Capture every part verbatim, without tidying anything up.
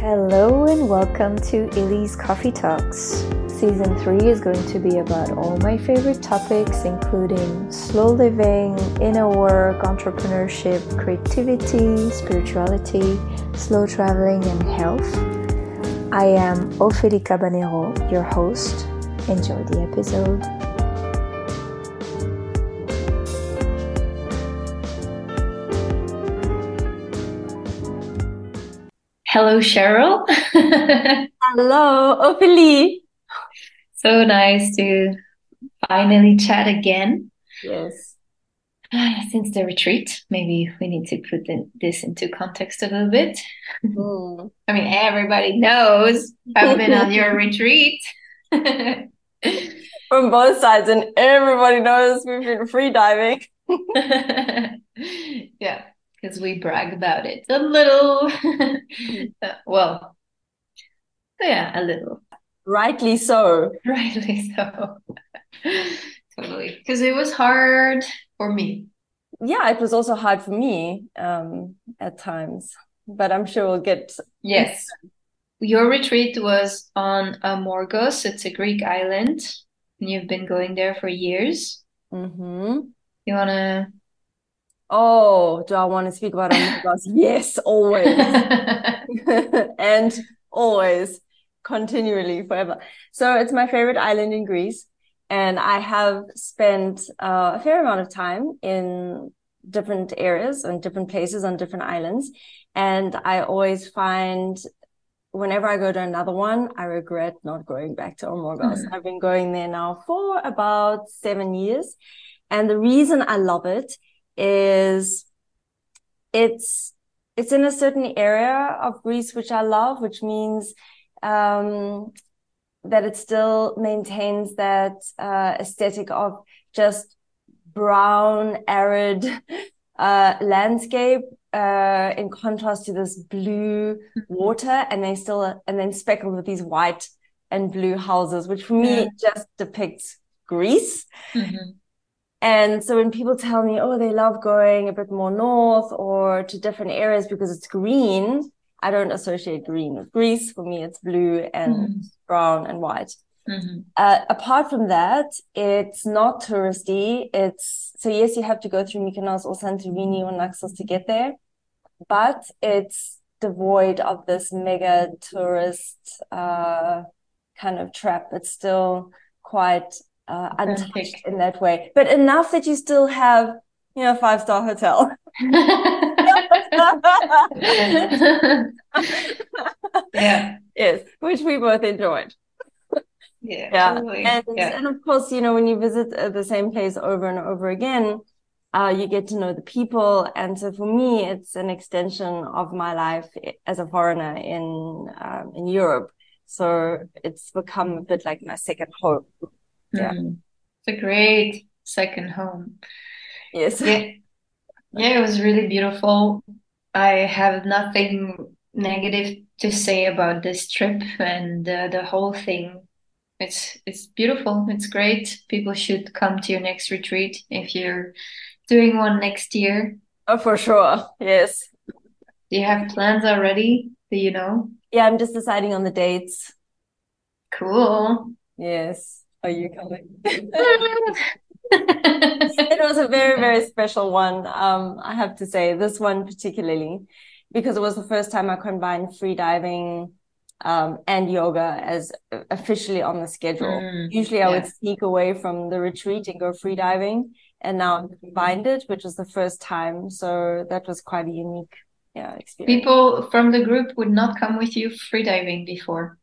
Hello and welcome to Illy's Coffee Talks. Season three is going to be about all my favorite topics, including slow living, inner work, entrepreneurship, creativity, spirituality, slow traveling, and health. I am Ophélie Cabanero, your host. Enjoy the episode. Hello, Cheryl. Hello, Ophélie. So nice to finally chat again. Yes. Since the retreat, maybe we need to put in, this into context a little bit. Mm. I mean, everybody knows I've been on your retreat. From both sides, and everybody knows we've been free diving. Yeah, because we brag about it a little. Well, yeah, a little. Rightly so. Rightly so. Totally. Because it was hard for me. Yeah, it was also hard for me um, at times, but I'm sure we'll get... Yes. Your retreat was on Amorgos. It's a Greek island. And you've been going there for years. Mm-hmm. You want to... Oh, do I want to speak about Amorgos? Yes, always. And always, continually, forever. So it's my favorite island in Greece. And I have spent uh, a fair amount of time in different areas and different places on different islands. And I always find whenever I go to another one, I regret not going back to Amorgos. Mm-hmm. I've been going there now for about seven years. And the reason I love it is it's it's in a certain area of Greece, which I love, which means um, that it still maintains that uh, aesthetic of just brown, arid uh, landscape uh, in contrast to this blue water, and they still and then speckled with these white and blue houses, which for me yeah. just depicts Greece. Mm-hmm. And so when people tell me, oh, they love going a bit more north or to different areas because it's green, I don't associate green with Greece. For me, it's blue and mm-hmm. brown and white. Mm-hmm. Uh, apart from that, it's not touristy. It's so yes, you have to go through Mykonos or Santorini or Naxos to get there, but it's devoid of this mega tourist uh, kind of trap. It's still quite uh, untouched in that way, but enough that you still have, you know, five star hotel. Yeah. Yes, which we both enjoyed. Yeah, yeah. Totally. And yeah. and of course, you know, when you visit uh, the same place over and over again, uh, you get to know the people. And so for me, it's an extension of my life as a foreigner in um, in Europe. So it's become a bit like my second home. Yeah, mm. It's a great second home. Yes. Yeah. Yeah, it was really beautiful. I have nothing negative to say about this trip and uh, the whole thing. It's it's beautiful. It's great. People should come to your next retreat if you're doing one next year. Oh, for sure. Yes. Do you have plans already? Do you know? Yeah, I'm just deciding on the dates. Cool. Yes. Are you coming? It was a very, very special one. Um, I have to say, this one particularly, because it was the first time I combined free diving um, and yoga as officially on the schedule. Mm, Usually I yeah. would sneak away from the retreat and go free diving, and now I combined it, which was the first time. So that was quite a unique yeah, experience. People from the group would not come with you free diving before?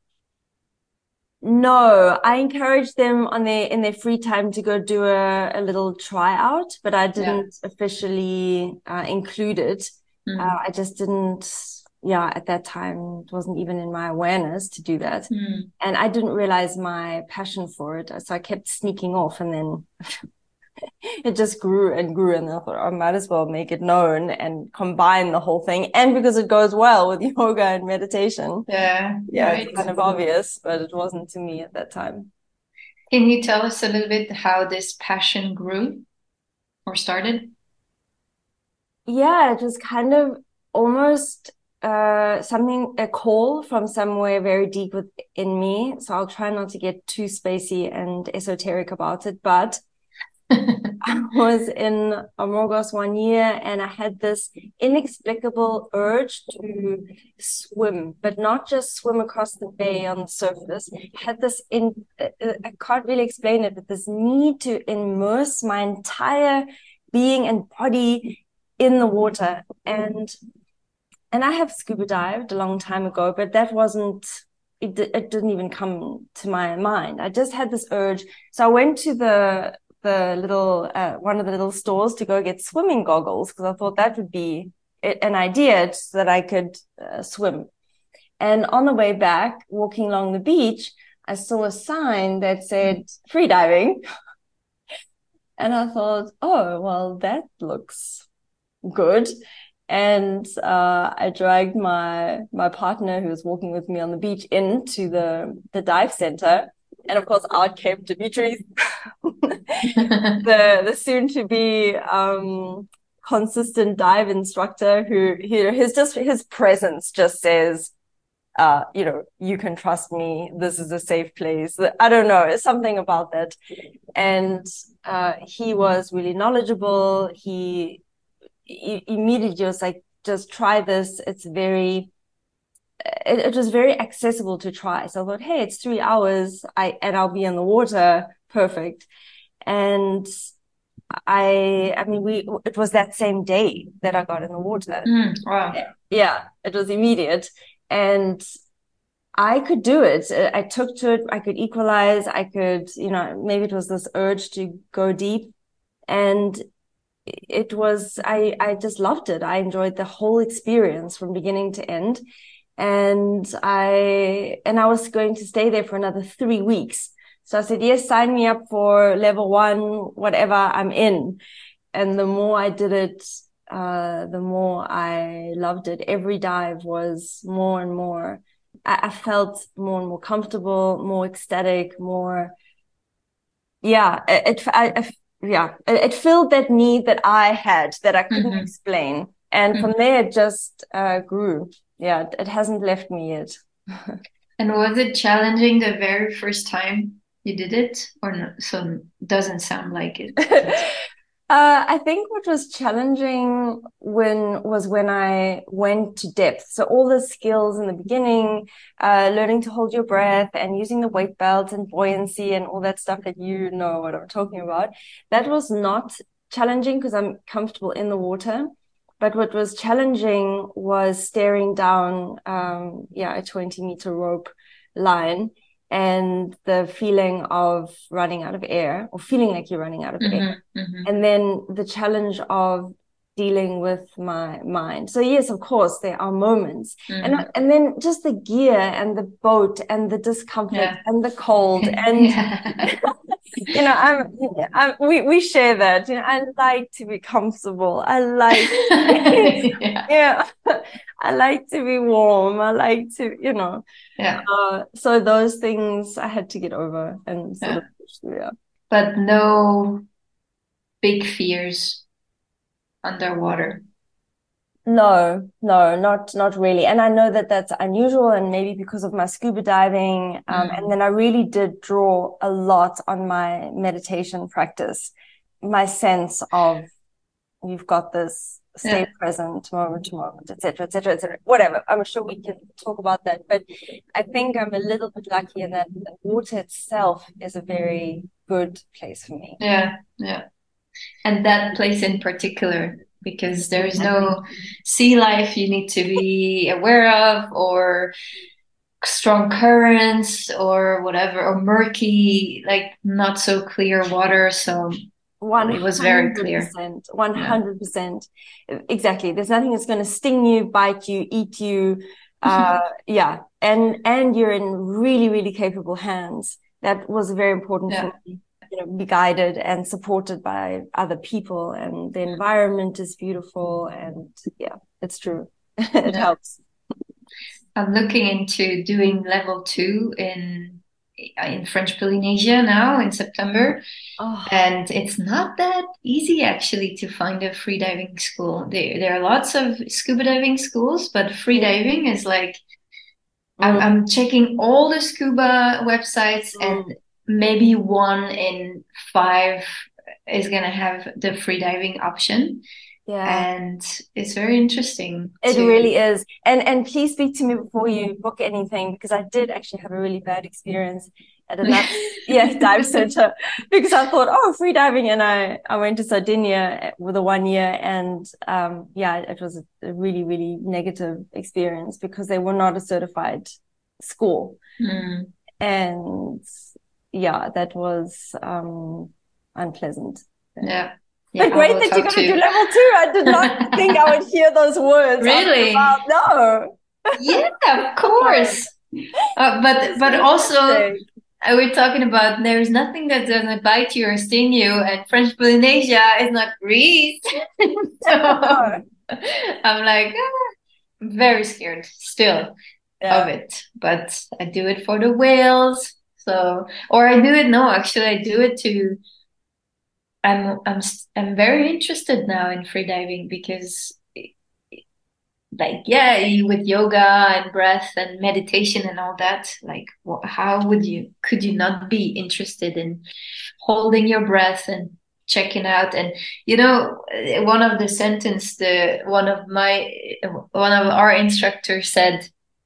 No, I encouraged them on their in their free time to go do a, a little tryout, but I didn't yeah. officially uh, include it. Mm. Uh, I just didn't, yeah, at that time, it wasn't even in my awareness to do that. Mm. And I didn't realize my passion for it. So I kept sneaking off, and then it just grew and grew. And I thought, I might as well make it known and combine the whole thing. And because it goes well with yoga and meditation. Yeah. Yeah, right. It's kind of obvious, but it wasn't to me at that time. Can you tell us a little bit how this passion grew or started? Yeah, it was kind of almost uh, something, a call from somewhere very deep within me. So I'll try not to get too spacey and esoteric about it. But I was in Amorgos one year and I had this inexplicable urge to swim, but not just swim across the bay on the surface. I had this in, uh, I can't really explain it, but this need to immerse my entire being and body in the water. And and I have scuba dived a long time ago, but that wasn't, it, it didn't even come to my mind. I just had this urge. So I went to the the little uh, one of the little stores to go get swimming goggles because I thought that would be an idea so that I could uh, swim. And on the way back, walking along the beach, I saw a sign that said free diving. And I thought, oh, well, that looks good. And uh, I dragged my my partner who was walking with me on the beach into the, the dive center. And of course, out came Dimitri, the the soon to be um, consistent dive instructor, who he, his just his presence just says, uh, you know, you can trust me. This is a safe place. I don't know, it's something about that. And uh, he was really knowledgeable. He, he immediately was like, just try this. It's very. It, it was very accessible to try. So I thought, hey, it's three hours I and I'll be in the water. Perfect. And I, I mean, we, it was that same day that I got in the water. Mm, wow. Yeah, it was immediate. And I could do it. I took to it. I could equalize. I could, you know, maybe it was this urge to go deep. And it was, I, I just loved it. I enjoyed the whole experience from beginning to end. And I, and I was going to stay there for another three weeks. So I said, yes, sign me up for level one, whatever, I'm in. And the more I did it, uh, the more I loved it. Every dive was more and more, I, I felt more and more comfortable, more ecstatic, more, yeah, it, it I, I, yeah, it, it filled that need that I had that I couldn't mm-hmm. explain. And mm-hmm. from there, it just uh, grew. Yeah, it hasn't left me yet. And was it challenging the very first time you did it, or no? So doesn't sound like it. uh, I think what was challenging when was when I went to depth. So all the skills in the beginning, uh, learning to hold your breath and using the weight belt and buoyancy and all that stuff that you know what I'm talking about. That was not challenging because I'm comfortable in the water. But what was challenging was staring down, um, yeah, a twenty meter rope line and the feeling of running out of air or feeling like you're running out of mm-hmm, air. Mm-hmm. And then the challenge of dealing with my mind. So yes, of course, there are moments. Mm-hmm. And, and then just the gear and the boat and the discomfort yeah. and the cold and, you know, I'm, I'm, we, we share that, you know, I like to be comfortable. I like, yeah. yeah, I like to be warm. I like to, you know, yeah. Uh, so those things I had to get over and sort yeah. of push through, yeah. But no big fears underwater. No, no, not not really. And I know that that's unusual, and maybe because of my scuba diving. Um, mm. And then I really did draw a lot on my meditation practice, my sense of you've got this. Stay yeah. present, moment to moment, et cetera, et cetera, et cetera. Whatever. I'm sure we can talk about that. But I think I'm a little bit lucky in that the water itself is a very good place for me. Yeah, yeah. And that place in particular, because there is no sea life you need to be aware of, or strong currents, or whatever, or murky, like not so clear water. So One it was very clear. One hundred percent, exactly. There's nothing that's going to sting you, bite you, eat you. Uh, yeah, and and you're in really, really capable hands. That was very important yeah. for me. You know, be guided and supported by other people, and the environment is beautiful. And yeah, it's true. It yeah. helps. I'm looking into doing level two in in French Polynesia now in September. Oh, And it's not that easy actually to find a free diving school. There, there are lots of scuba diving schools, but free yeah. diving is like I'm, Mm, I'm checking all the scuba websites, mm. and maybe one in five is gonna have the free diving option. Yeah. And it's very interesting It to, really is. And and please speak to me before you book anything, because I did actually have a really bad experience at another yeah dive center, because I thought, oh, free diving, and I I went to Sardinia with a one year, and um yeah, it was a really, really negative experience because they were not a certified school. mm, And yeah, that was um unpleasant. Yeah. yeah, yeah, But I great will that you're talk going to do to. level two. I did not think I would hear those words out of your Really? mouth. No. Yeah, of Oh, course. Uh, but that's but also fantastic. uh, we're talking about there's nothing that doesn't bite you or sting you, and French Polynesia is not Greece. So No. I'm like, ah, I'm very scared still of Yeah. it, but I do it for the whales. So, or I do it, no, actually, I do it to, I'm, I'm, I'm very interested now in free diving because like yeah you, with yoga and breath and meditation and all that, like wh- how would you could you not be interested in holding your breath and checking out? And you know, uh, one of the sentence the one of my one of our instructors said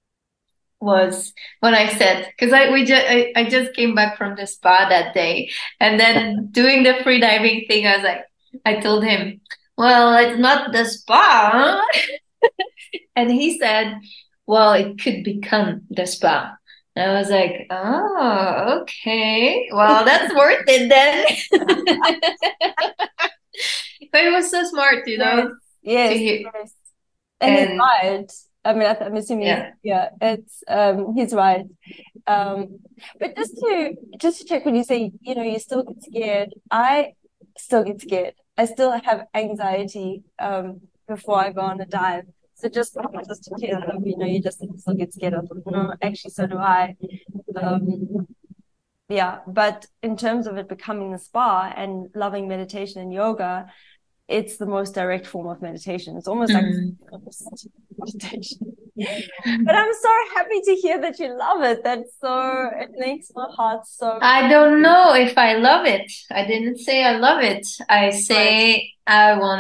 was when I said, because I we just I, I just came back from the spa that day, and then doing the free diving thing, I was like, I told him, well, it's not the spa, huh? And he said, well, it could become the spa. And I was like, oh, okay. Well, that's worth it then. But it was so smart, you Yes. know, to Yes. hear. Yes. And he's And right. I mean, I, I'm assuming he's, yeah. yeah, it's um he's right. Um, but just to just to check, when you say, you know, you still get scared, I still get scared. I still have anxiety um before I go on a dive. So just just to clear that up, you know, you just still get scared. I thought, no, actually, so do I. Um, yeah, but in terms of it becoming the spa and loving meditation and yoga, it's the most direct form of meditation. It's almost like Mm. meditation. But I'm so happy to hear that you love it. That's so, it makes my heart so I don't know if I love it. I didn't say I love it. I right. say I want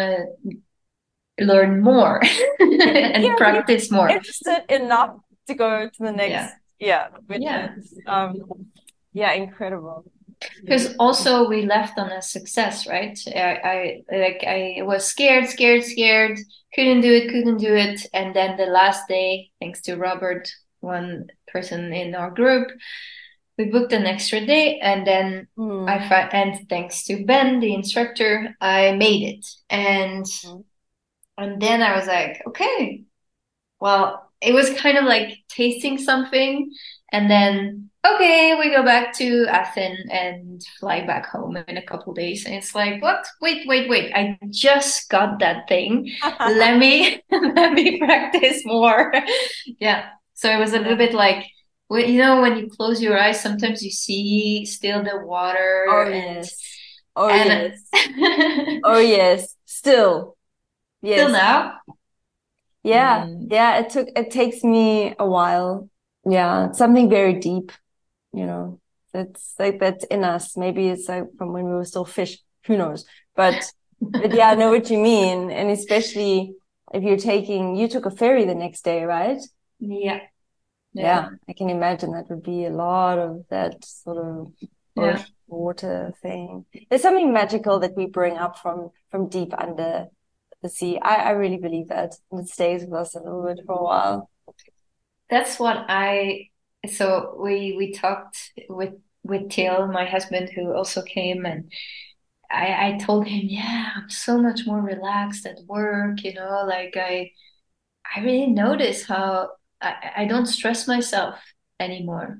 to learn more and Yeah, you're practice more. interested enough to go to the Yeah. next, yeah, which Yeah. is um yeah, incredible. Because also we left on a success, right? I, I like I was scared, scared, scared, couldn't do it, couldn't do it. And then the last day, thanks to Robert, one person in our group, we booked an extra day, and then I Mm. fi- and thanks to Ben, the instructor, I made it. And and then I was like, okay, well, it was kind of like tasting something, and then okay, we go back to Athens and fly back home in a couple of days. And it's like, what? Wait, wait, wait! I just got that thing. Let me let me practice more. Yeah. So it was a little Yeah. bit like, well, you know, when you close your eyes, sometimes you see still the water Oh and yes. Oh and yes. Oh yes. Still. still Yes. now. Yeah. Mm, Yeah. It took, it takes me a while. Yeah. It's something very deep, you know. It's like that's in us. Maybe it's like from when we were still fish. Who knows? But but yeah, I know what you mean. And especially if you're taking, you took a ferry the next day, right? yeah, yeah, Yeah, I can imagine that would be a lot of that sort of yeah. ocean water thing. There's something magical that we bring up from from deep under the sea. I, I really believe that. And it stays with us a little bit for a while. That's what I, so we we talked with with Till, my husband, who also came, and I I told him, yeah, I'm so much more relaxed at work, you know, like I I really notice how I, I don't stress myself anymore.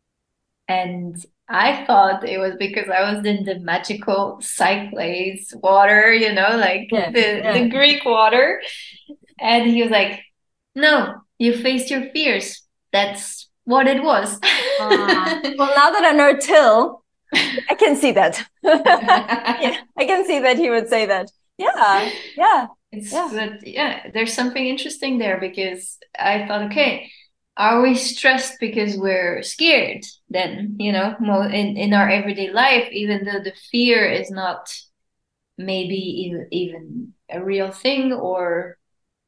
And I thought it was because I was in the magical Cyclades water, you know, like Yeah, the yeah. the Greek water. And he was like, no, you faced your fears. That's what it was. Uh, well, now that I know Till, I can see that. Yeah, I can see that he would say that. Yeah, yeah, It's yeah. but yeah, there's something interesting there because I thought, okay, are we stressed because we're scared? Then, you know, mo- in in our everyday life, even though the fear is not maybe even even a real thing, or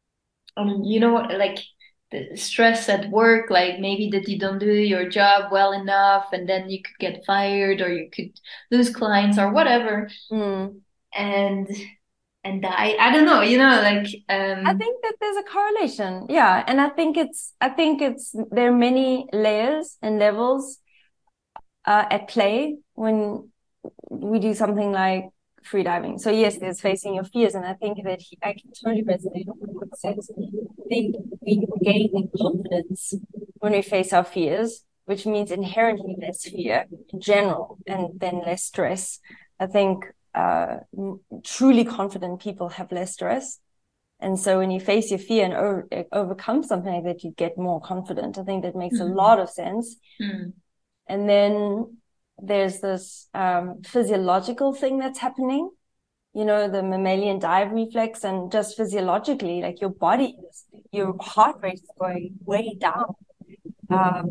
um, you know what, like the stress at work, like maybe that you don't do your job well enough, and then you could get fired, or you could lose clients or whatever, Mm. and and die. I don't know, you know, like I um, think that there's a correlation. Yeah, and I think it's I think it's there are many layers and levels uh, at play when we do something like free diving. So yes, there's facing your fears, and I think that he, I can totally resonate with what he says. I think we gain in confidence when we face our fears, which means inherently less fear in general, and then less stress. I think uh, truly confident people have less stress. And so when you face your fear and over, overcome something like that, you get more confident. I think that makes mm-hmm. a lot of sense. Mm. And then there's this um, physiological thing that's happening, you know, the mammalian dive reflex, and just physiologically, like your body, is, your heart rate is going way down. Um,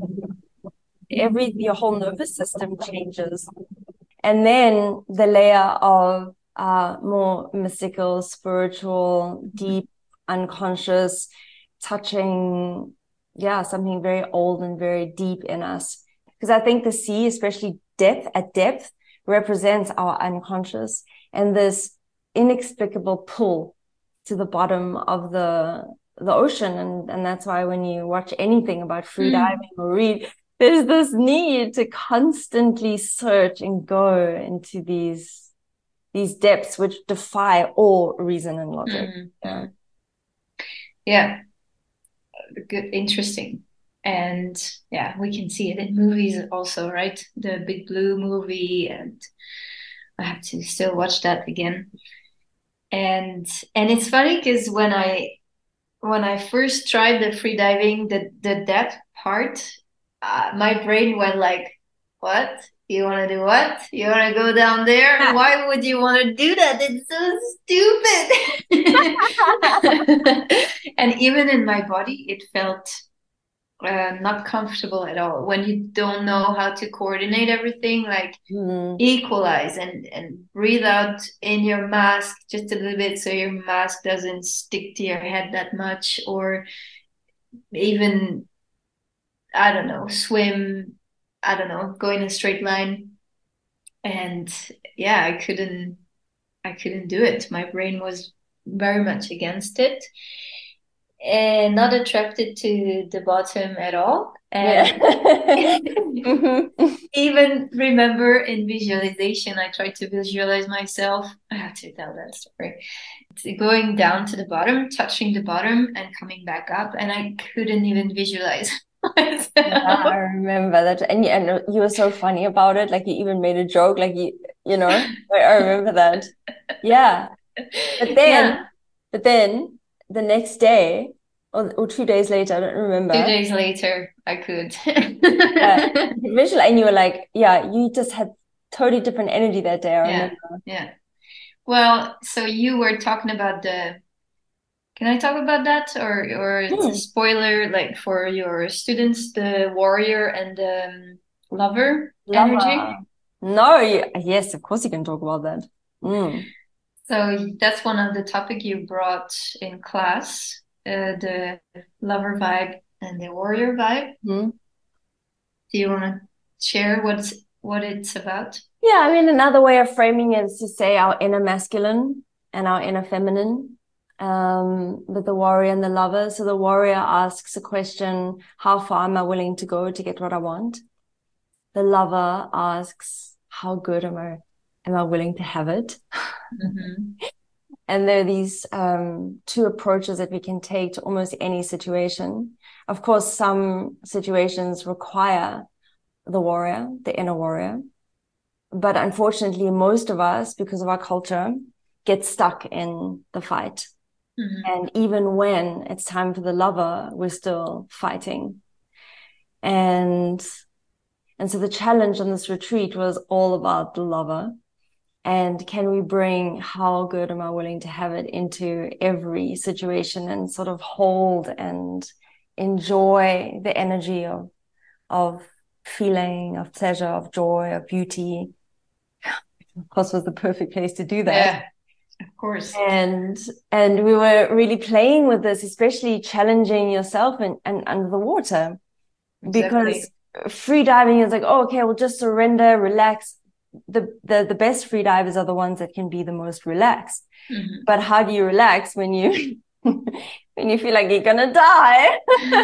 every, your whole nervous system changes. And then the layer of uh, more mystical, spiritual, deep, unconscious, touching, yeah, something very old and very deep in us. Because I think the sea, especially depth at depth, represents our unconscious and this inexplicable pull to the bottom of the the ocean. And, and that's why when you watch anything about free diving mm. or read, there's this need to constantly search and go into these these depths which defy all reason and logic. Mm. Yeah. Yeah. Good, interesting. And yeah, we can see it in movies also, right? The Big Blue movie, and I have to still watch that again. And and it's funny because when I when I first tried the free diving, the the depth part, uh, my brain went like, "What? You want to do what? You want to go down there? Why would you want to do that? It's so stupid." And even in my body, it felt uh, not comfortable at all when you don't know how to coordinate everything, like mm. equalize and and breathe out in your mask just a little bit so your mask doesn't stick to your head that much, or even I don't know, swim, I don't know, go in a straight line. And yeah, I couldn't I couldn't do it. My brain was very much against it and not attracted to the bottom at all. And yeah. Even remember in visualization, I tried to visualize myself. I have to tell that story. Going down to the bottom, touching the bottom, and coming back up, and I couldn't even visualize myself. Yeah, I remember that, and you, and you were so funny about it. Like you even made a joke, like you, you know. I remember that. Yeah, but then, yeah. but then the next day. Or, or two days later, I don't remember. Two days later, I could. uh, visual, and you were like, yeah, you just had totally different energy that day. I yeah, remember. Yeah. Well, so you were talking about the. Can I talk about that, or or it's hmm. a spoiler, like for your students, the warrior and the um, lover, lover energy? No, yes, of course you can talk about that. Mm. So that's one of the topic you brought in class. Uh, the lover vibe and the warrior vibe. Mm. Do you want to share what's what it's about? Yeah, I mean, another way of framing it is to say our inner masculine and our inner feminine, um, with the warrior and the lover. So the warrior asks a question: how far am I willing to go to get what I want? The lover asks: how good am I? Am I willing to have it? Mm-hmm. And there are these um, two approaches that we can take to almost any situation. Of course, some situations require the warrior, the inner warrior. But unfortunately, most of us, because of our culture, get stuck in the fight. Mm-hmm. And even when it's time for the lover, we're still fighting. And and so the challenge on this retreat was all about the lover. And can we bring how good am I willing to have it into every situation and sort of hold and enjoy the energy of of feeling, of pleasure, of joy, of beauty. Of course, was the perfect place to do that. Yeah, of course. And and we were really playing with this, especially challenging yourself and, and under the water. Exactly. Because free diving is like, oh, okay, we'll just surrender, relax. The, the the best free divers are the ones that can be the most relaxed. Mm-hmm. But how do you relax when you when you feel like you're gonna die?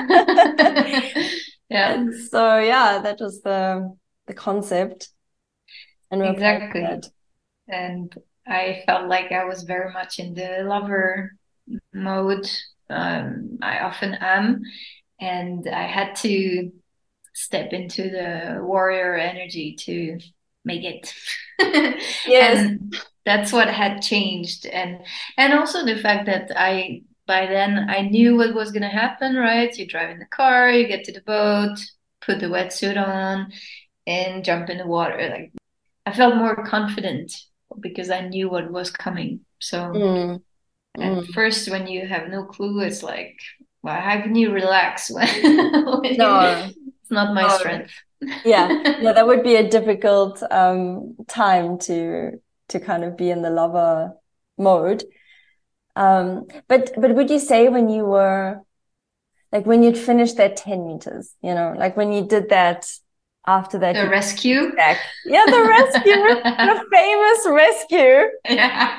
Yeah. And so yeah, that was the the concept. And we exactly. And I felt like I was very much in the lover mode. Um, I often am, and I had to step into the warrior energy to make it. Yes. And that's what had changed. And and also the fact that I by then I knew what was gonna happen, right? You drive in the car, you get to the boat, put the wetsuit on, and jump in the water. Like I felt more confident because I knew what was coming. So Mm. at Mm. first when you have no clue, it's like, well, how can you relax when, when No. it's not my No. strength? Yeah, yeah, that would be a difficult um time to to kind of be in the lover mode. Um, but but would you say when you were like when you'd finished that ten meters, you know, like when you did that after that The rescue? back. Yeah, the rescue, the famous rescue. Yeah.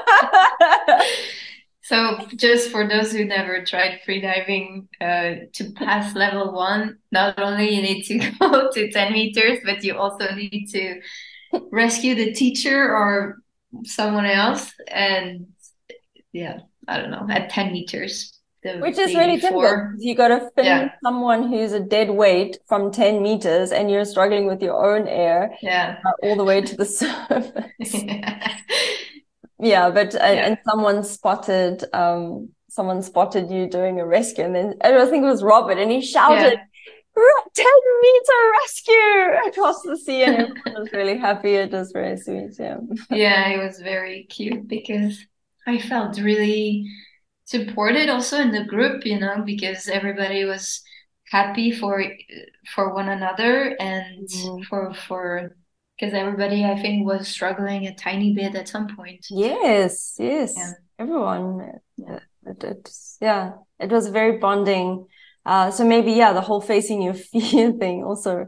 So just for those who never tried freediving, uh, to pass level one, not only you need to go to ten meters, but you also need to rescue the teacher or someone else. And yeah, I don't know, at ten meters the Which is day really before. difficult because you got to fin Yeah. someone who's a dead weight from ten meters and you're struggling with your own air Yeah. uh, all the way to the surface. Yeah. Yeah, but uh, Yeah. and someone spotted um someone spotted you doing a rescue, and then I think it was Robert, and he shouted, Yeah. ten meter rescue across the sea, and everyone was really happy. It was very sweet. Yeah. Yeah, it was very cute because I felt really supported also in the group, you know, because everybody was happy for for one another and Mhm. for for because everybody I think was struggling a tiny bit at some point. Yes, yes. Yeah. Everyone. Yeah. It, it's yeah, it was very bonding. Uh, so maybe yeah, the whole facing your fear thing also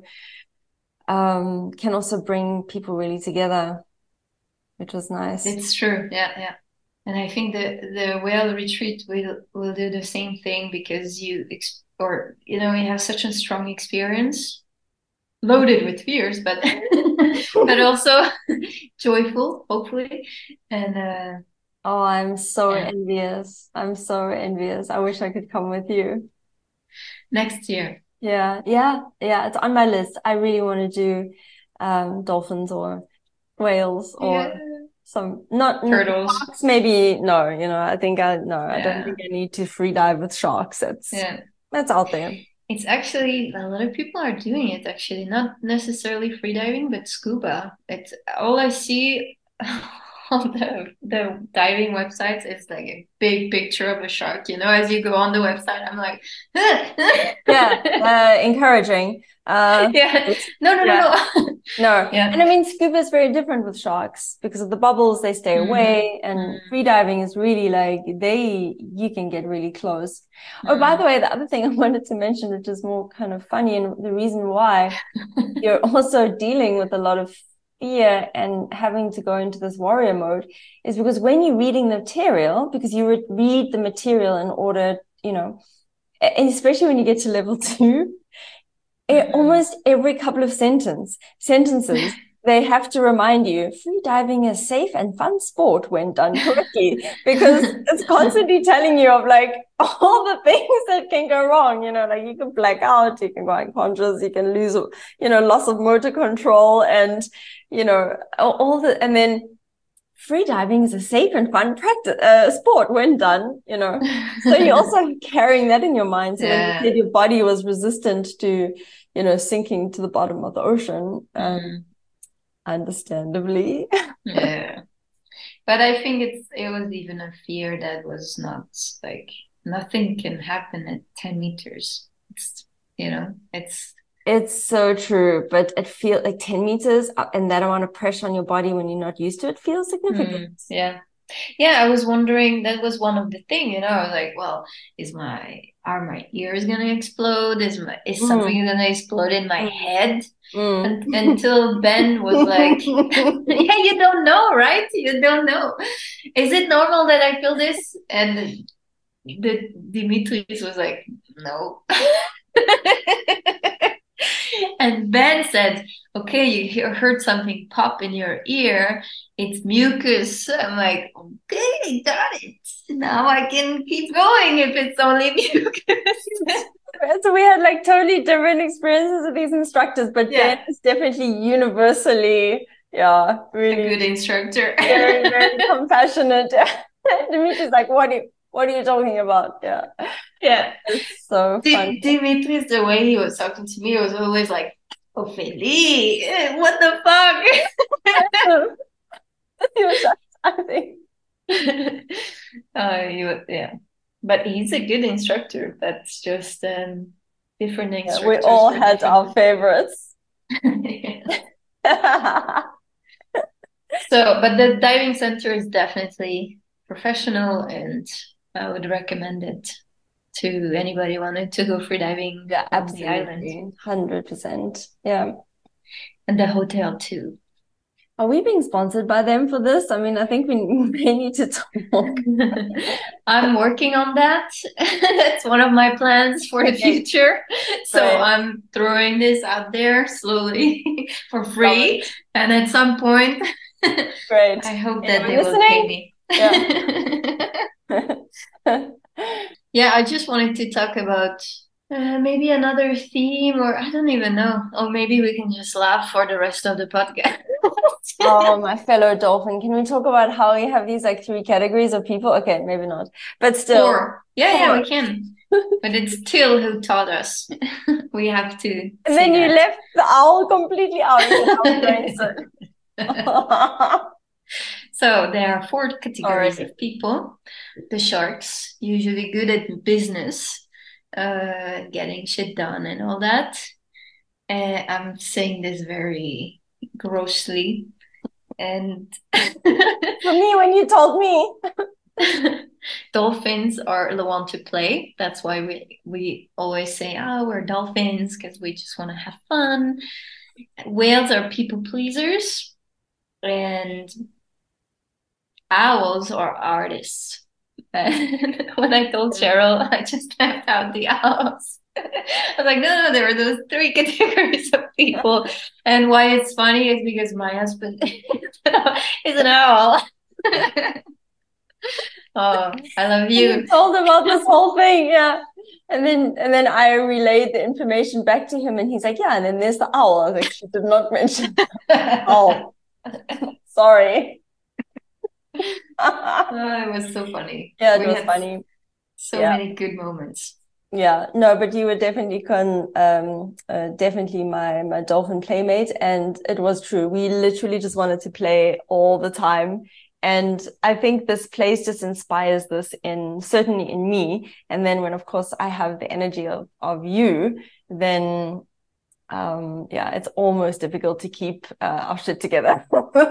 um can also bring people really together, which was nice. It's true. Yeah, yeah. And I think the the whale retreat will will do the same thing because you ex or you know you have such a strong experience, loaded with fears, but but also joyful, hopefully. And uh, Oh, I'm so yeah, envious. I'm so envious. I wish I could come with you. next year. Yeah, yeah, yeah. It's on my list. I really want to do um dolphins or whales Yeah, or some not turtles. sharks, maybe no, you know, I think I no, I don't Yeah, think I need to free dive with sharks. That's yeah. that's out there. It's actually a lot of people are doing it. Actually, not necessarily freediving, but scuba. It's all I see on the the diving websites is like a big picture of a shark. You know, as you go on the website, I'm like, Yeah, uh, encouraging. Uh, yeah, no, no, no, yeah. no. No, Yeah. and I mean, scuba is very different with sharks because of the bubbles, they stay Mm-hmm. away, and Mm-hmm. free diving is really like they, you can get really close. Mm-hmm. Oh, by the way, the other thing I wanted to mention, which is more kind of funny, and the reason why you're also dealing with a lot of fear and having to go into this warrior mode is because when you're reading the material, because you re read the material in order, you know, and especially when you get to level two, it, Mm-hmm. almost every couple of sentence sentences they have to remind you free diving is safe and fun sport when done correctly, because it's constantly telling you of like all the things that can go wrong, you know, like you can black out, you can go unconscious, you can lose, you know, loss of motor control, and you know all, all the and then free diving is a safe and fun practice, uh, sport when done, you know. So you're also carrying that in your mind. So yeah. when you said your body was resistant to, you know, sinking to the bottom of the ocean, um, mm. understandably. Yeah. But I think it's it was even a fear that was not like nothing can happen at ten meters. It's, you know, it's it's so true. But it feels like ten meters and that amount of pressure on your body when you're not used to it feels significant. Mm, yeah. Yeah, I was wondering, that was one of the things, you know, I was like, well, is my, are my ears going to explode? Is my, is mm. something going to explode in my mm. head? Mm. And, until Ben was like, yeah, you don't know, right? You don't know. Is it normal that I feel this? And the Dimitris was like, no. And Ben said, okay, you hear, heard something pop in your ear. It's mucus. I'm like, okay, got it. Now I can keep going if it's only mucus. So we had like totally different experiences with these instructors, but yeah. Ben is definitely universally, yeah, really a good instructor. very, very compassionate. Dimitri's like, what are you, what are you talking about? Yeah. Yeah. It's so fun. Dimitri's, the way he was talking to me was always like, Ophélie, what the fuck? He was shouting. uh, he was, yeah. But he's a good instructor. That's just um, different instructors. Yeah, we all had our favorites. So, but the diving center is definitely professional, and I would recommend it to anybody wanting to go free diving. Yeah, absolutely. On the island. one hundred percent. Yeah. And the hotel too. Are we being sponsored by them for this? I mean, I think we may need to talk. I'm working on that. That's one of my plans for the future. So right. I'm throwing this out there slowly for free. And at some point, Great. I hope that Anyone they listening? will pay me. Yeah. Yeah, I just wanted to talk about uh, maybe another theme, or I don't even know. Or maybe we can just laugh for the rest of the podcast. Oh, my fellow dolphin. Can we talk about how we have these like three categories of people? Okay, maybe not. But still. Four. Yeah, Four. yeah, we can. But it's Till who taught us. We have to. And then you that. left the owl completely out. So there are four categories right. of people. The sharks, usually good at business, uh, getting shit done and all that. Uh, I'm saying this very grossly. And for me, when you told me. Dolphins are the one to play. That's why we, we always say, oh, we're dolphins, because we just want to have fun. Whales are people pleasers. And owls are artists. And when I told Cheryl, I just left out the owls. I was like, no, no, there are those three categories of people. And why it's funny is because my husband is an owl. Oh, I love you. You told about this whole thing, yeah. And then and then I relayed the information back to him, and he's like, yeah, and then there's the owl. I was like, she did not mention owl. Sorry. Oh, it was so funny. Yeah, it we was funny. So yeah. many good moments. Yeah, no, but you were definitely con um uh, definitely my my dolphin playmate, and it was true. We literally just wanted to play all the time. And I think this place just inspires this in certainly in me. And then when, of course, I have the energy of, of you, then, um, yeah, it's almost difficult to keep uh, our shit together.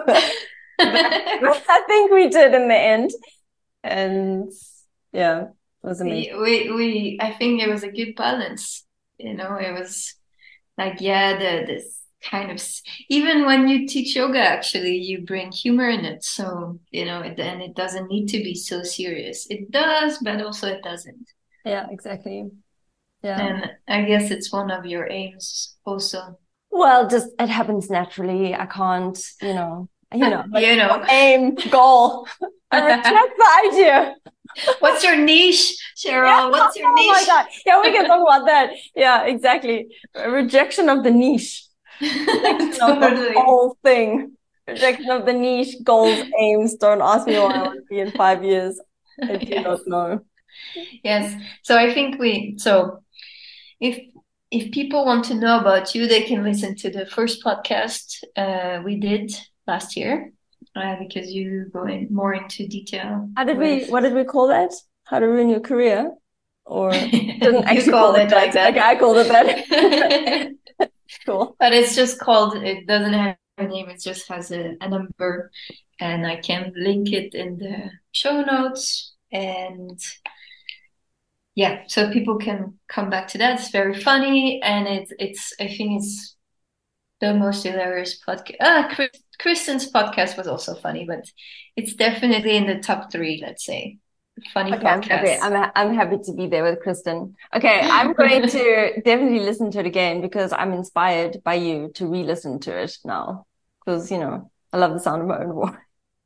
I think we did in the end. And yeah, it was amazing. We, we, I think it was a good balance. You know, it was like, yeah, the, this. kind of, even when you teach yoga, actually you bring humor in it, so you know it, and it doesn't need to be so serious. It does, but also it doesn't. Yeah, exactly. Yeah. And I guess it's one of your aims also. Well, just it happens naturally. I can't, you know you know like you know aim goal. I reject the idea. What's your niche, Cheryl? Yeah. What's your niche? Oh my god, yeah, we can talk about that. Yeah, exactly. A rejection of the niche. Totally. The whole thing. Projection of the niche, goals, aims. Don't ask me what I want to be in five years. I do Yes. not know. Yes. So I think we, so if if people want to know about you, they can listen to the first podcast uh, we did last year, uh, because you go in more into detail. How did with... we, what did we call that? How to ruin your career? Or didn't you actually called call it like that. Okay, I called it that. Cool. But it's just called, it doesn't have a name, it just has a, a number, and I can link it in the show notes. And yeah, so people can come back to that. It's very funny, and it's it's I think it's the most hilarious podcast. Ah, Chris, Kristen's podcast was also funny, but it's definitely in the top three, let's say. Funny Okay, I'm happy. podcasts. I'm I'm happy to be there with Kristen. Okay, I'm going to definitely listen to it again because I'm inspired by you to re-listen to it now. Because, you know, I love the sound of my own voice.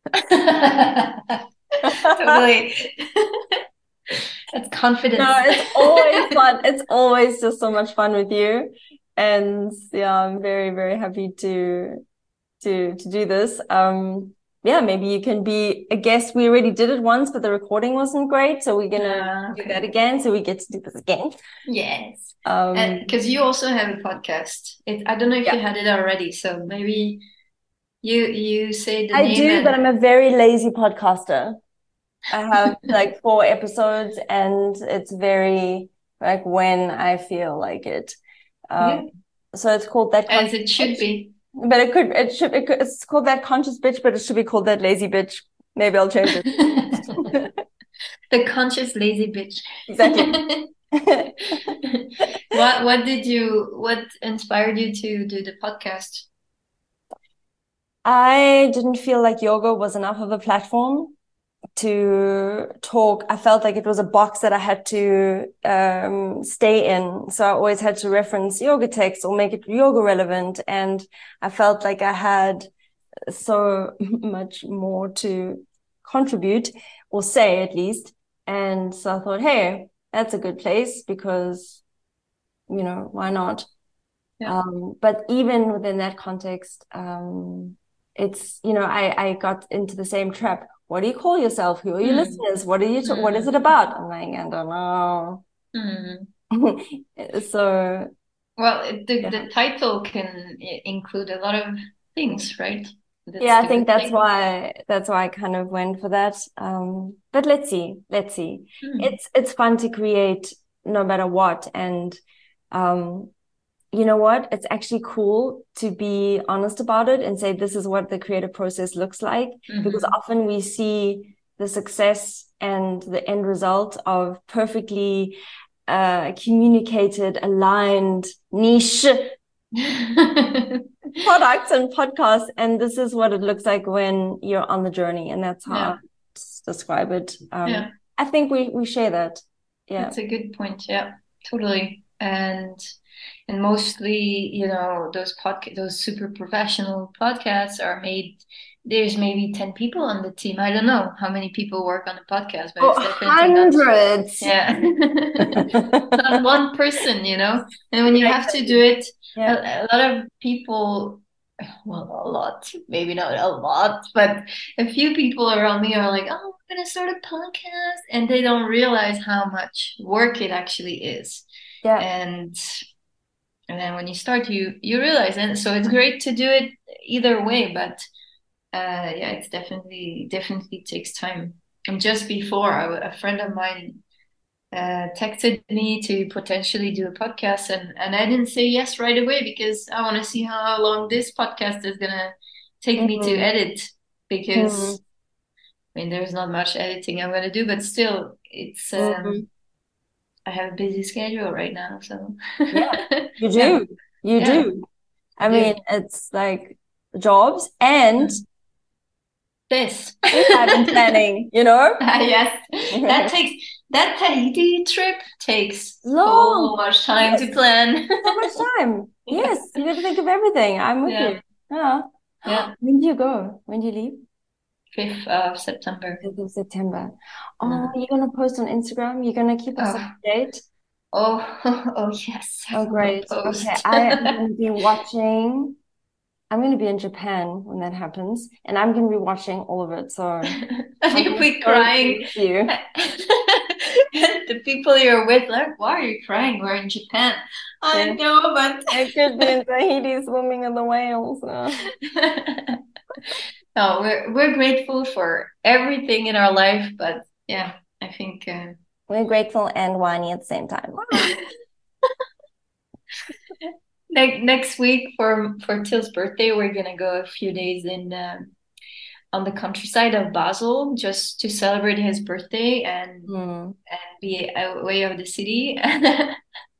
Totally. That's confidence. No, it's always fun. It's always just so much fun with you. And yeah, I'm very, very happy to to to do this. Um yeah, maybe you can be a guest. We already did it once, but the recording wasn't great. So we're gonna uh, okay. do that again. So we get to do this again. Yes. Um because you also have a podcast. It, I don't know if yeah. you had it already, so maybe you you say the I name. do, and... but I'm a very lazy podcaster. I have like four episodes, and it's very like when I feel like it. Um, yeah. So it's called That As it should bitch. be. But it could, it should, it could, it's called That Conscious Bitch, but it should be called That Lazy Bitch. Maybe I'll change it. The conscious lazy bitch. Exactly. what what did you what inspired you to do the podcast? I didn't feel like yoga was enough of a platform to talk. I felt like it was a box that I had to um, stay in. So I always had to reference yoga texts or make it yoga relevant. And I felt like I had so much more to contribute or say at least. And so I thought, hey, that's a good place because, you know, why not? Yeah. Um, but even within that context, um, it's, you know, I, I got into the same trap. What do you call yourself? Who are your mm. listeners? What are you, t- mm. what is it about? I'm like, I don't know. Mm. So. Well, the, yeah. the title can include a lot of things, right? That's yeah, I think that's thing. why, that's why I kind of went for that. Um, but let's see, let's see. Mm. It's, it's fun to create no matter what. And, um, you know what? It's actually cool to be honest about it and say, this is what the creative process looks like. Mm-hmm. Because often we see the success and the end result of perfectly uh, communicated, aligned, niche products and podcasts. And this is what it looks like when you're on the journey. And that's how yeah. I describe it. Um, yeah. I think we, we share that. Yeah. That's a good point. Yeah, totally. And And mostly, you know, those podca- those super professional podcasts are made. There's maybe ten people on the team. I don't know how many people work on the podcast, but oh, it's definitely hundreds. Not, yeah, not one person, you know. And when you have to do it, yeah. a, a lot of people. Well, a lot, maybe not a lot, but a few people around me are like, "Oh, I'm gonna start a podcast," and they don't realize how much work it actually is. Yeah, and. And then when you start, you you realize, and so it's great to do it either way. But uh, yeah, it's definitely definitely takes time. And just before, I, a friend of mine uh, texted me to potentially do a podcast, and and I didn't say yes right away because I want to see how long this podcast is gonna take mm-hmm. me to edit. Because mm-hmm. I mean, there's not much editing I'm gonna do, but still, it's. Um, mm-hmm. I have a busy schedule right now, so yeah, you do, yeah. you yeah. do. I, I mean, do. It's like jobs and this and planning, you know. Uh, yes, that takes that Tahiti trip takes Long. so much time yes. to plan. So much time. Yes, you got to think of everything. I'm with yeah. you. Yeah. Yeah. When do you go? When do you leave? Fifth of September. Fifth of September. Oh, mm. You're gonna post on Instagram? You're gonna keep us oh. up to date? Oh, oh yes. Oh, great. Okay, I am gonna be watching I'm going to be in Japan when that happens, and I'm going to be watching all of it. So you'll be crying. You. The people you're with, like, why are you crying? We're in Japan. I yeah. know, but I could be in Tahiti swimming in the whales. So. No, we're we're grateful for everything in our life, but yeah, I think uh... we're grateful and whiny at the same time. Next next week for for Til's birthday, we're gonna go a few days in um, on the countryside of Basel just to celebrate his birthday and mm. and be away of the city. And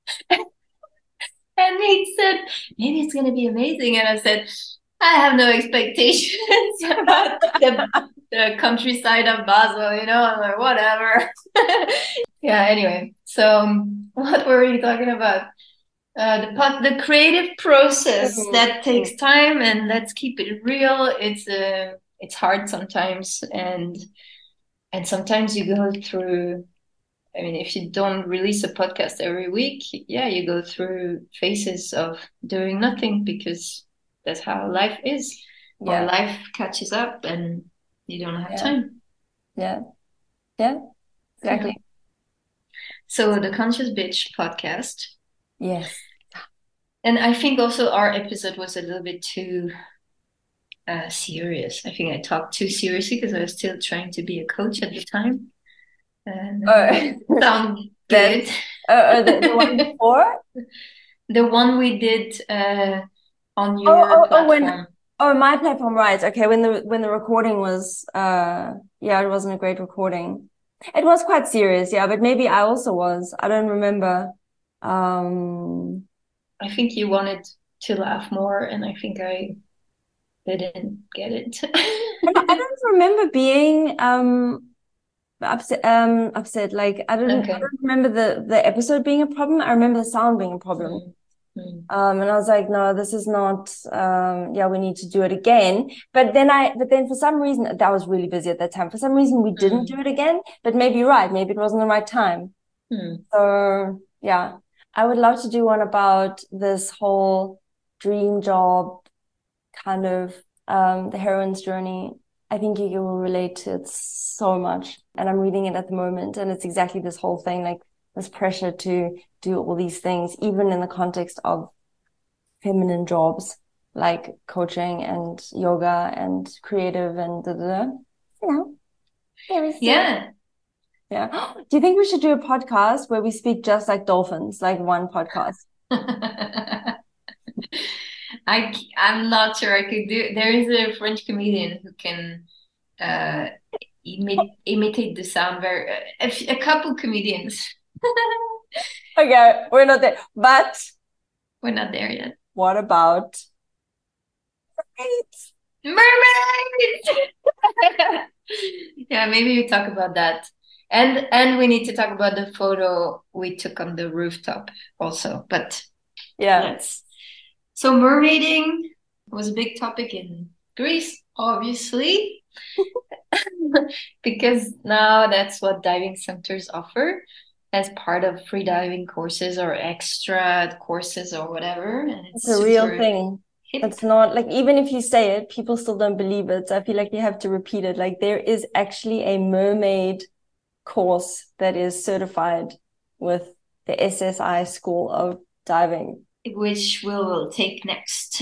he said, maybe it's gonna be amazing. And I said, I have no expectations about the, the countryside of Basel, you know. I'm like, whatever. Yeah. Anyway, so what were we talking about? Uh, the the creative process mm-hmm. that takes time, and let's keep it real. It's uh, it's hard sometimes, and and sometimes you go through. I mean, if you don't release a podcast every week, yeah, you go through phases of doing nothing because that's how life is. Yeah. Or life catches up, and you don't have yeah. time. Yeah, yeah, exactly. Yeah. So the Conscious Bitch podcast. Yes. And I think also our episode was a little bit too uh, serious. I think I talked too seriously because I was still trying to be a coach at the time. And oh. Sound good. Uh, the, the one before? The one we did uh, on your oh, oh, platform. Oh, when, oh, my platform, right. Okay, when the when the recording was, uh, yeah, it wasn't a great recording. It was quite serious, yeah, but maybe I also was. I don't remember. Um... I think you wanted to laugh more, and I think I didn't get it. I don't remember being um upset. Um, upset. Like I don't. Okay. I don't remember the the episode being a problem. I remember the sound being a problem. Mm-hmm. Um, and I was like, no, this is not. Um, yeah, we need to do it again. But then I. But then for some reason, that was really busy at that time. For some reason, we didn't mm-hmm. do it again. But maybe you're right. Maybe it wasn't the right time. Mm. So yeah. I would love to do one about this whole dream job kind of um, the heroine's journey. I think you will relate to it so much. And I'm reading it at the moment. And it's exactly this whole thing, like this pressure to do all these things, even in the context of feminine jobs, like coaching and yoga and creative and da da da. You know, there is yeah. Yeah. Do you think we should do a podcast where we speak just like dolphins, like one podcast? I, I'm not sure I could do. There is a French comedian who can uh, imi- imitate the sound very. A, a couple comedians. Okay, we're not there, but we're not there yet. What about mermaids? Mermaids. Yeah, maybe we talk about that. And and we need to talk about the photo we took on the rooftop also. But yeah, let's. So mermaiding was a big topic in Greece, obviously, because now that's what diving centers offer as part of free diving courses or extra courses or whatever. And it's, it's a real thing. Hip. It's not like, even if you say it, people still don't believe it. So I feel like you have to repeat it. Like there is actually a mermaid course that is certified with the S S I School of Diving, which we'll take next.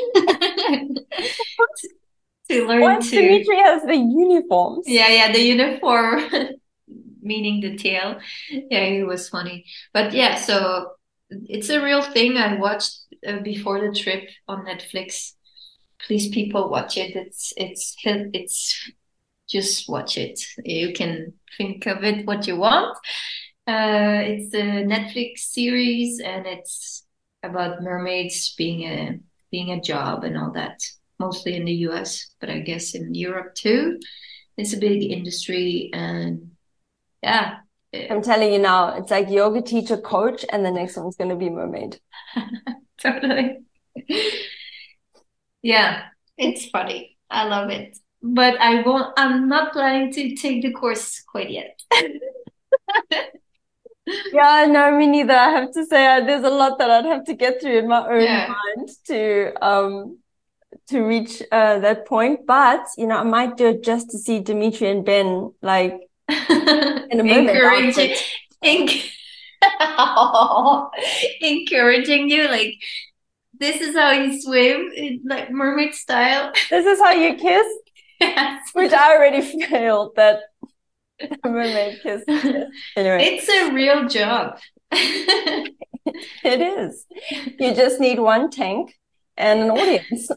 To learn Once to Dimitri has the uniforms. Yeah, yeah, the uniform meaning the tail. Yeah, it was funny. But yeah, so it's a real thing. I watched uh, before the trip on Netflix. Please, people, watch it. It's it's it's just watch it. You can think of it what you want. Uh, it's a Netflix series, and it's about mermaids being a being a job and all that. Mostly in the U S, but I guess in Europe too. It's a big industry, and yeah. I'm telling you now, it's like yoga teacher, coach, and the next one's going to be mermaid. Totally. Yeah, it's funny. I love it. But I won't, I'm not planning to take the course quite yet. Yeah, no, me neither. I have to say, uh, there's a lot that I'd have to get through in my own yeah. mind to um to reach uh, that point, but you know, I might do it just to see Dimitri and Ben like in a mermaid encouraging, outfit. enc- encouraging you, like this is how you swim in like mermaid style. This is how you kiss, Yes. which I already failed that mermaid kiss test. Anyway, It's a real job. it is. You just need one tank and an audience.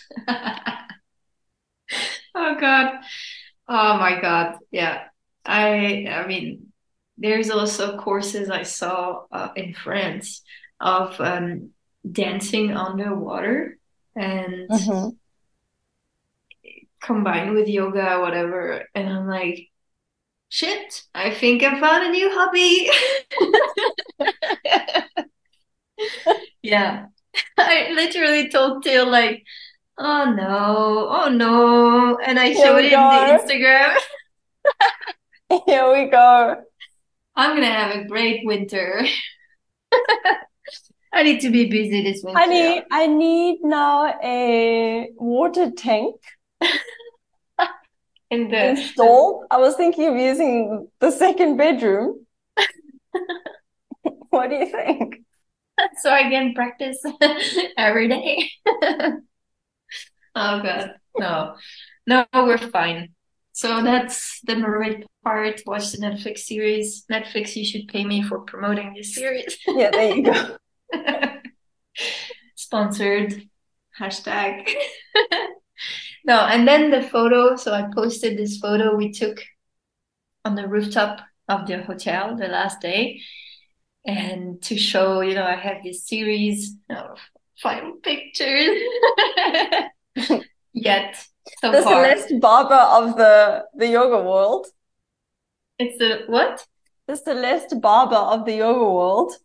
Oh God. Oh my God. Yeah. I I mean, there's also courses I saw uh, in France of um, dancing underwater and Mm-hmm. combined with yoga, whatever. And I'm like, shit, I think I found a new hobby. Yeah. I literally told Till like, oh no, oh no. And I Here showed we it in the go. Instagram. Here we go. I'm gonna have a great winter. I need to be busy this winter. Honey, I need now a water tank In the installed. I was thinking of using the second bedroom. What do you think? so I can practice every day. Oh God, no, no, we're fine. So that's the mermaid part. Watch the Netflix series. Netflix, you should pay me for promoting this series. Yeah, there you go. Sponsored. Hashtag. No, and then the photo. So I posted this photo we took on the rooftop of the hotel the last day. And to show, you know, I have this series of final pictures. Yet, so The far. Celeste Barber of the, the yoga world. It's the what? The Celeste Barber of the yoga world.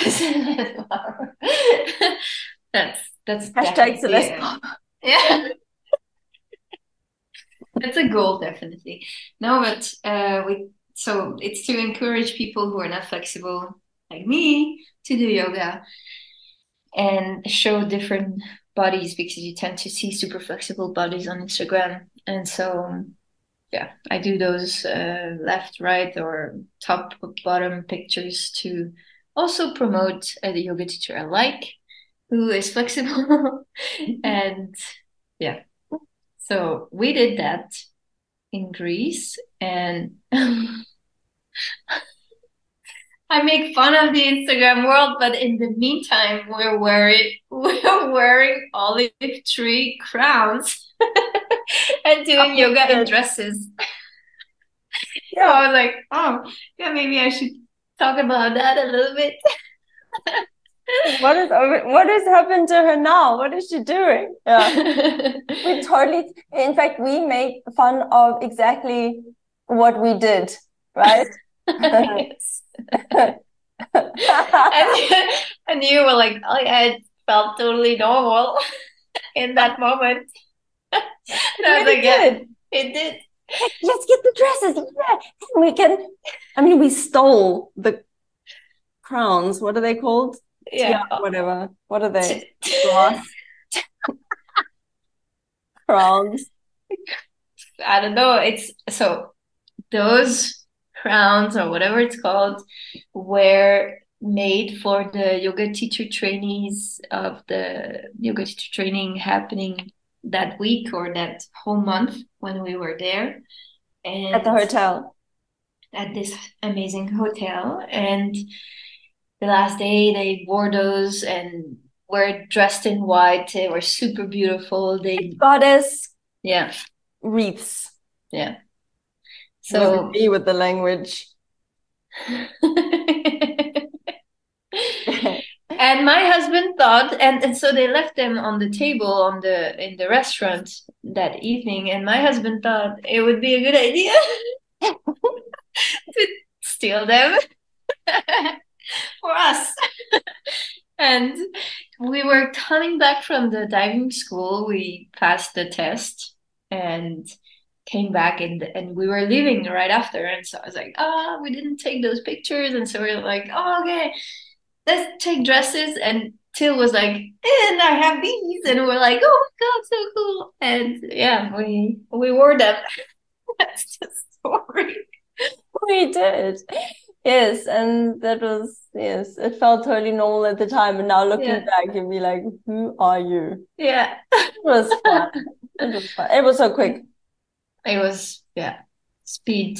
That's that's Hashtag Celeste yeah. Barber. Yeah. That's a goal, definitely. No, but uh, we so it's to encourage people who are not flexible like me to do yoga and show different bodies because you tend to see super flexible bodies on Instagram. And so, yeah, I do those uh, left, right, or top, bottom pictures to also promote uh, the yoga teacher I like, who is flexible. And yeah, so we did that in Greece, and I make fun of the Instagram world, but in the meantime, we're wearing we're wearing olive tree crowns and doing Oh, yoga in good. dresses. Yeah. So I was like, oh, yeah, maybe I should talk about that a little bit. What is what has happened to her now? What is she doing? Yeah. We totally, in fact, we make fun of exactly what we did, right? Yes. and, and you were like, oh yeah, it felt totally normal in that moment. And I was Really like, yeah, did. it did. Hey, let's get the dresses. Yeah. And we can, I mean, we stole the crowns. What are they called? Yeah. Yeah, whatever. What are they? Glass crowns. I don't know. It's so those crowns or whatever it's called were made for the yoga teacher trainees of the yoga teacher training happening that week or that whole month when we were there. And At the hotel. At this amazing hotel. And the last day they wore those and were dressed in white. They were super beautiful. They Goddess yeah. wreaths. Yeah. So So me with the language. And my husband thought, and, and so they left them on the table on the in the restaurant that evening, and my husband thought it would be a good idea to steal them for us. And we were coming back from the diving school. We passed the test and came back, and and we were leaving right after. And so I was like, ah, oh, we didn't take those pictures. And so we were like, oh, okay, let's take dresses. And Till was like, and I have these, and we're like, oh my God, so cool. And yeah, we we wore them. That's the story. We did. Yes, and that was, yes, it felt totally normal at the time. And now looking Yeah. back, you'd be like, who are you? Yeah. It was fun. It was fun. It was so quick. It was, yeah, speed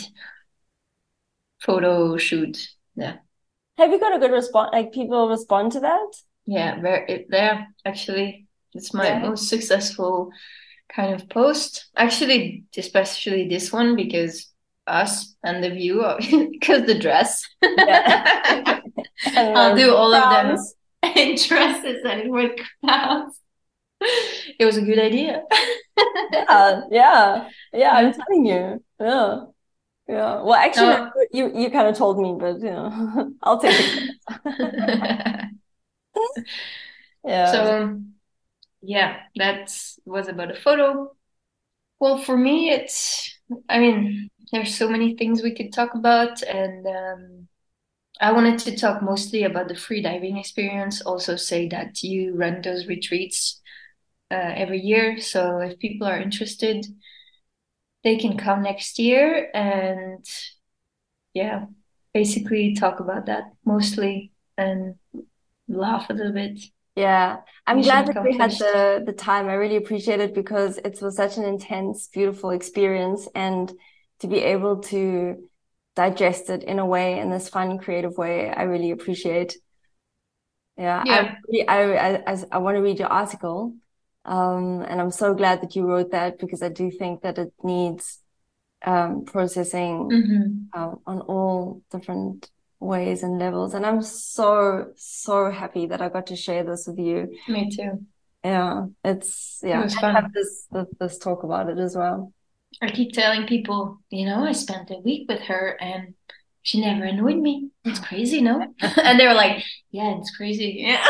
photo shoot. Yeah. Have you got a good response? Like people respond to that? Yeah, very it, there actually. It's my Yeah. most successful kind of post. Actually, especially this one because us and the view because the dress. Yeah. And I'll do all crowns. of them in dresses and with crowns. It was a good idea. Yeah, yeah, yeah, I'm Yeah. telling you. Yeah. Yeah. Well, actually, no, No. you you kind of told me, but you know, I'll take it. Yeah. So yeah, that was about a photo. Well, for me, it's, I mean, there's so many things we could talk about, and um, I wanted to talk mostly about the free diving experience. Also, say that you run those retreats uh, every year. So if people are interested, they can come next year and yeah, basically talk about that mostly and laugh a little bit. Yeah. I'm You glad should that come we had first. the the time. I really appreciate it because it was such an intense, beautiful experience, and to be able to digest it in a way, in this fun, creative way, I really appreciate. Yeah, I Yeah. really, I I, I want to read your article. Um, and I'm so glad that you wrote that because I do think that it needs um processing Mm-hmm. um, on all different ways and levels. And I'm so, so happy that I got to share this with you. Me too. Yeah, it's, It yeah, was and have fun. this, this, this talk about it as well. I keep telling people, you know, I spent a week with her and she never annoyed me. It's crazy, no? And they were like, yeah, it's crazy. Yeah.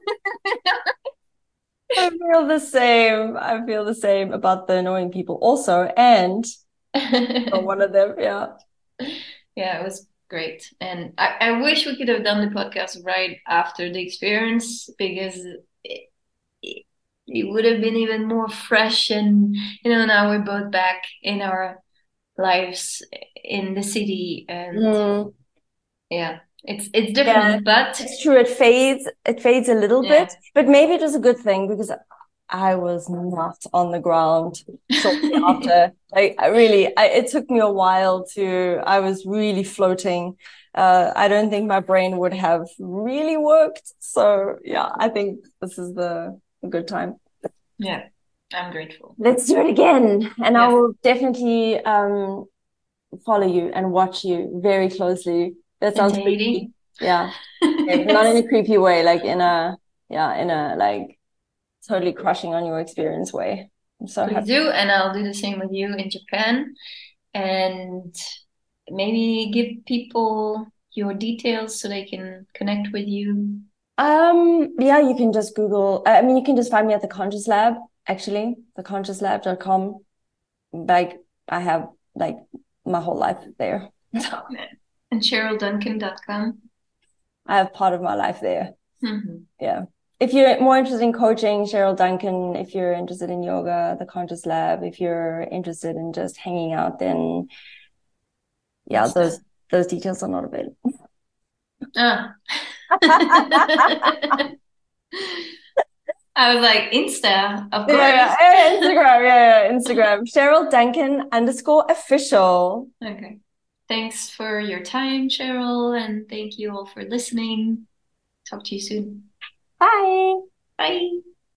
I feel the same. I feel the same about the annoying people also. And one of them, yeah. Yeah, it was great. And I, I wish we could have done the podcast right after the experience because it, it, it would have been even more fresh. And, you know, now we're both back in our lives in the city. And Mm. yeah, it's it's Yeah, different, but it's true. It fades, it fades a little yeah. bit, but maybe it was a good thing because I was not on the ground shortly after. Like I really, I, it took me a while to, I was really floating. Uh, I don't think my brain would have really worked. So yeah, I think this is the a good time. Yeah, I'm grateful. Let's do it again. And I Yeah. will definitely um follow you and watch you very closely. That In sounds Tahiti. creepy. Yeah. Okay, not in a creepy way, like in a, yeah, in a like totally crushing on your experience way. I'm so Please happy. do, and I'll do the same with you in Japan. And maybe give people your details so they can connect with you. Um, yeah, you can just Google, I mean, you can just find me at the Conscious Lab, actually, the conscious lab dot com. Like, I have like my whole life there. And cheryl duncan dot com. I have part of my life there. Mm-hmm. Yeah. If you're more interested in coaching, Cheryl Duncan. If you're interested in yoga, the Conscious Lab. If you're interested in just hanging out, then yeah, Insta. those those details are not available. Ah. I was like, Insta, of course. Yeah, yeah, Instagram, yeah, yeah, Instagram. Cheryl Duncan underscore official. Okay. Thanks for your time, Cheryl, and thank you all for listening. Talk to you soon. Bye. Bye.